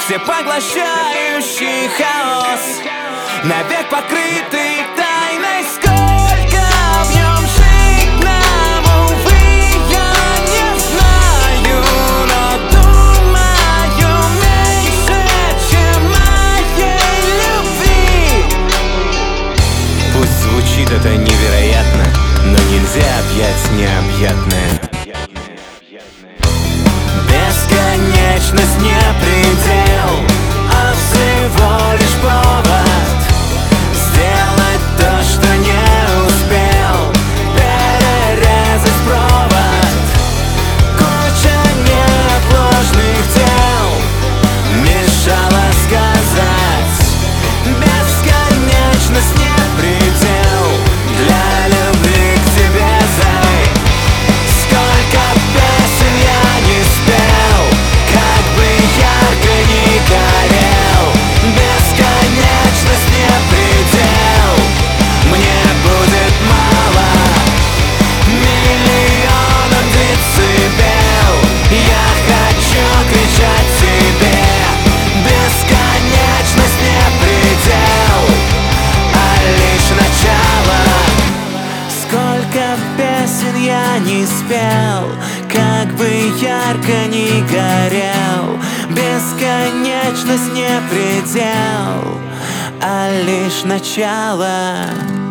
всепоглощающий хаос, навек покрытый тайной. Сколько в нем жить нам, увы, я не знаю, но думаю, меньше, чем моей любви. Пусть звучит это невероятно, но нельзя объять необъятное. Бесконечность не предел, а всего лишь повод сделать то, что не успел, перерезать провод. Куча неотложных дел мешала сказать. Бесконечность не предел для любви к тебе, зай. Сколько песен я не спел, как бы ярко ни горел. Бесконечность не предел, мне будет мало миллионов децибел. Я хочу кричать тебе. Бесконечность не предел, а лишь начало. Сколько песен я не спел, как бы ярко ни горел. Бесконечность не предел, а лишь начало.